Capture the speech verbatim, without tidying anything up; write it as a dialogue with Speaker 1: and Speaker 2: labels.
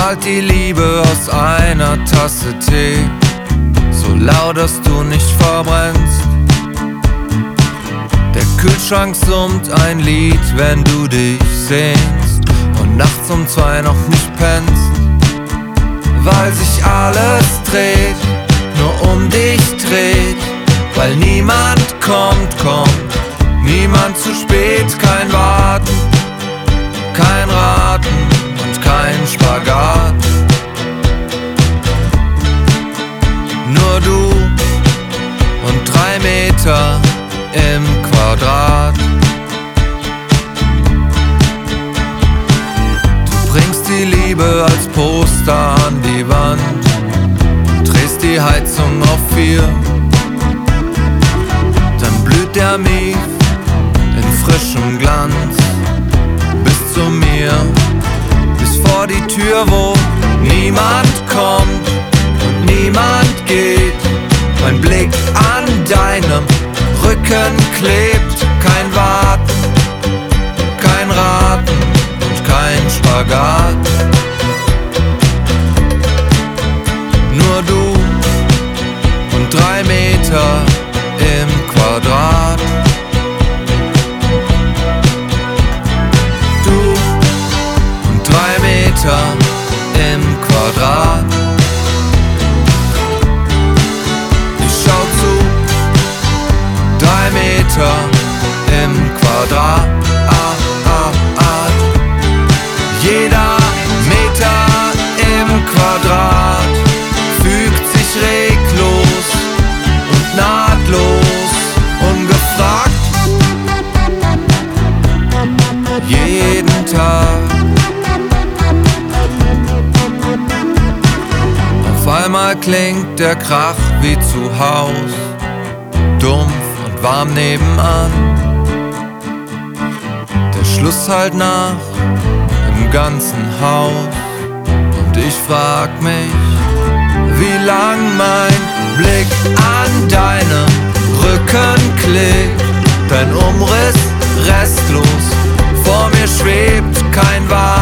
Speaker 1: strahlt die Liebe aus einer Tasse Tee, so laut, dass du nicht verbrennst. Der Kühlschrank summt ein Lied, wenn du dich sehnst und nachts um zwei noch nicht pennst. Weil sich alles dreht, nur um dich dreht, weil niemand kommt, kommt, niemand zu spät, kein Warten, kein Raten und kein Spagat. Nur du und drei Meter im Quadrat. Du bringst die Liebe als Poster an die Wand, drehst die Heizung auf vier, dann blüht der Mief in frischem Glanz bis zu mir, bis vor die Tür, wo niemand kommt und niemand geht. Mein Blick an deinem Rücken klebt, kein Warten, kein Raten und kein Spagat. Nur du und drei Meter im Quadrat. Du und drei Meter im Quadrat. Ich schau zu, drei Meter im Quadrat. Jeder Meter im Quadrat fügt sich reglos und nahtlos, ungefragt. Jeden Tag. Auf einmal klingt der Krach wie zu Haus, dumpf und warm nebenan. Der Schluss halt nach im ganzen Haus. Und ich frag mich, wie lang mein Blick an deinem Rücken klebt. Dein Umriss restlos, vor mir schwebt kein Wagen.